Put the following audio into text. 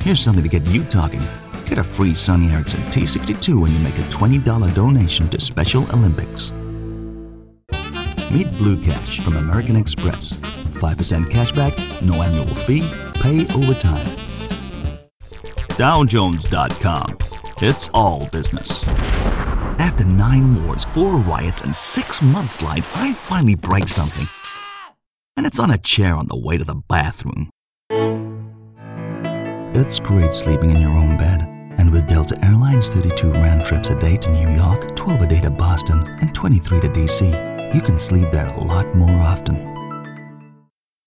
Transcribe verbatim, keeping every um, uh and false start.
Here's something to get you talking. Get a free Sony Ericsson T sixty-two when you make a twenty dollars donation to Special Olympics. Meet Blue Cash from American Express. five percent cashback, no annual fee, pay over time. Dow Jones dot com. It's all business. After nine wars, four riots, and six mudslides, I finally break something. And it's on a chair on the way to the bathroom. It's great sleeping in your own bed. And with Delta Airlines' thirty-two round trips a day to New York, twelve a day to Boston, and twenty-three to D C, you can sleep there a lot more often.